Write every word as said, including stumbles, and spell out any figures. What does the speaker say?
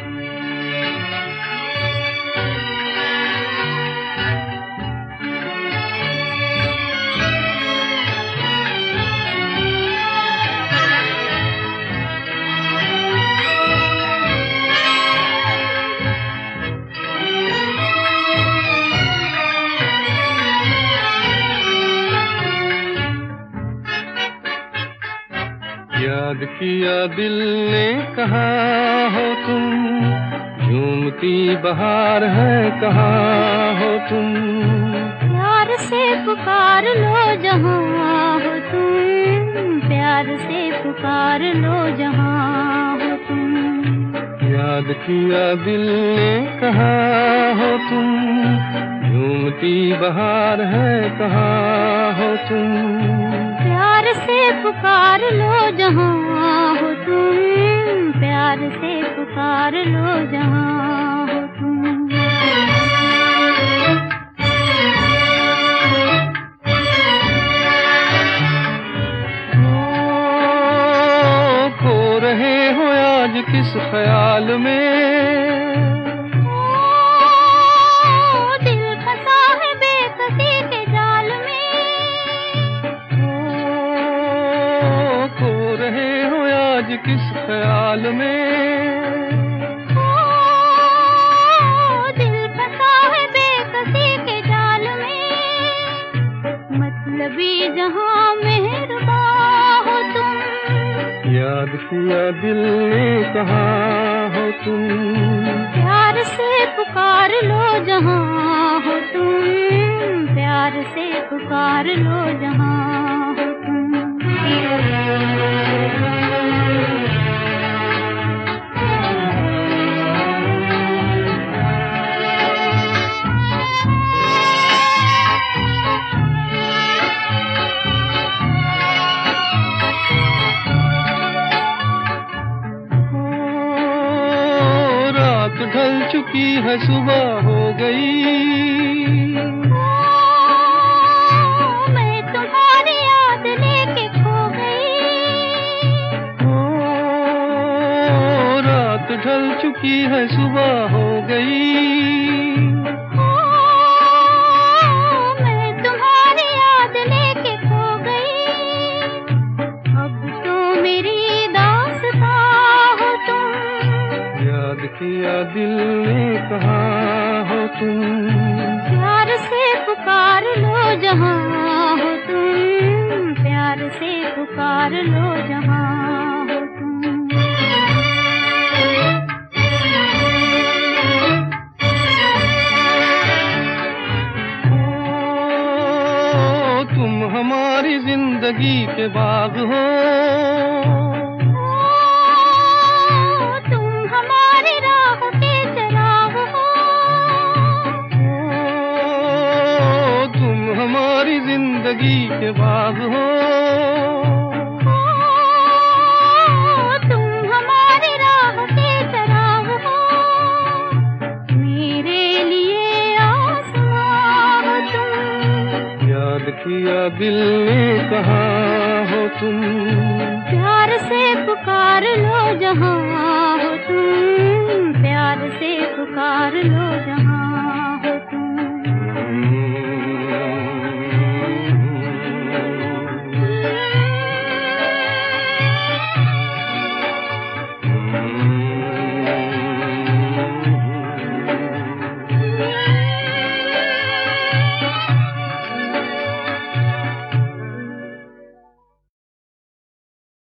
याद किया दिल ने कहा हो तुम, झूमती बहार है कहाँ हो तुम। प्यार से पुकार लो जहाँ हो तुम, प्यार से पुकार लो जहाँ हो तुम। याद किया दिल ने कहा हो तुम, झूमती बहार है कहाँ हो तुम। प्यार से पुकार लो जहाँ हो तुम, प्यार से पुकार लो जहाँ हो तुम। ओ, खो रहे हो आज किस ख्याल में, किस ख्याल में। ओ, दिल फंसा है बेकसी के जाल में, मतलबी जहां मेहरबान हो तुम। याद किया दिल ने कहा हो तुम, प्यार से पुकार लो जहां हो तुम, प्यार से पुकार लो जहां हो तुम। ढल चुकी है सुबह हो गई, ओ, मैं तुम्हारी याद लेके खो गई। ओ, रात ढल चुकी है सुबह हो गई, ओ, मैं तुम्हारी याद लेके खो गई। अब तो मेरी दास्तां हो तुम। याद किया दिल ने कहा हो तुम, प्यार से पुकार लो जहाँ हो तुम, प्यार से पुकार लो जहाँ हो तुम। ओ, तुम हमारी जिंदगी के बाग हो, जिंदगी के बाग हो। ओ, तुम हमारी राह के चराग हो, मेरे लिए आसमां हो तुम। याद किया दिल ने कहा हो तुम, प्यार से पुकार लो जहाँ हो तुम, प्यार से पुकार लो जहाँ।